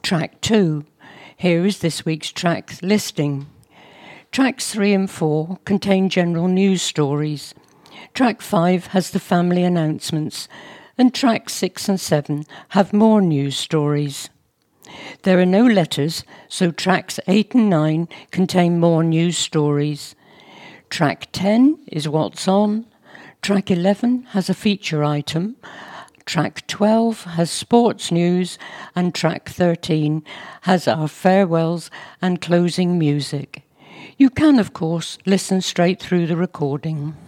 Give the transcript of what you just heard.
Track 2. Here is this week's track listing. Tracks 3 and 4 contain general news stories. Track 5 has the family announcements, and tracks 6 and 7 have more news stories. There are no letters, so tracks 8 and 9 contain more news stories. Track 10 is What's On. Track 11 has a feature item. Track 12 has sports news, and track 13 has our farewells and closing music. You can, of course, listen straight through the recording.